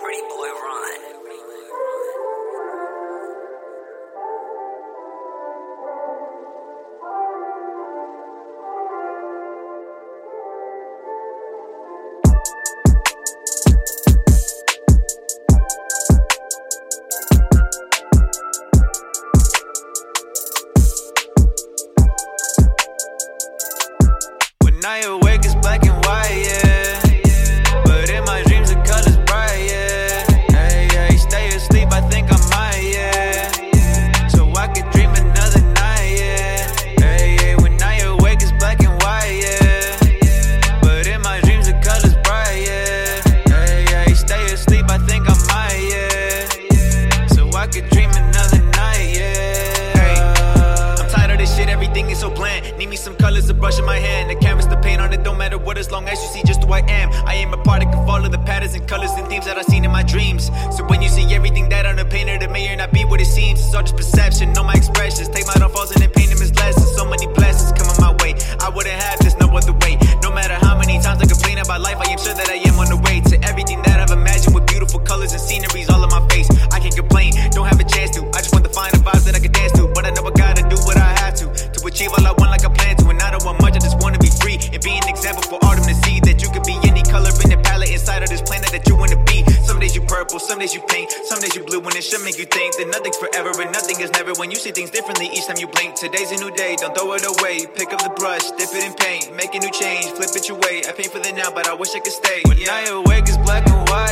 Pretty boy Ron. When I awake, it's black and white, yeah. But in my dreams, the color's bright, yeah. Hey, hey, stay asleep, I think I might, yeah. So I could dream another night, yeah. Hey, hey, when I awake, it's black and white, yeah. But in my dreams, the color's bright, yeah. Hey, hey, stay asleep, I think I might, yeah. So I could dream another night, yeah. Hey, I'm tired of this shit, everything is so bland. Need me some colors to brush in my hand. The canvas, the paint on it, don't matter what, as long as you see just who I am. I am a product of all of the patterns and colors and themes that I've seen in my dreams. So when you see everything that on the painted, it may or not be what it seems. It's all just perception, know my expressions. Take my downfalls and then paint them as lessons. So many blessings coming my way, I wouldn't have this no other way. No matter how many times I complain about life, I am sure that I am on the way to everything that I've imagined, with beautiful colors and sceneries all in my face. I can't complain, don't have a chance to. I just want to find the vibes that I can dance to. But I know I gotta do what I have to achieve all I want like I plan to. And I don't want much, I just want to be free and be an example for all them to see, that you can be any color in the palette inside of this planet that you want to be. Some days you purple, some days you pink, some days you blue, and it should make you think that nothing's forever and nothing is never. When you see things differently each time you blink. Today's a new day, don't throw it away. Pick up the brush, dip it in paint, make a new change, flip it your way. I paint for the now, but I wish I could stay. When I awake, it's black and white.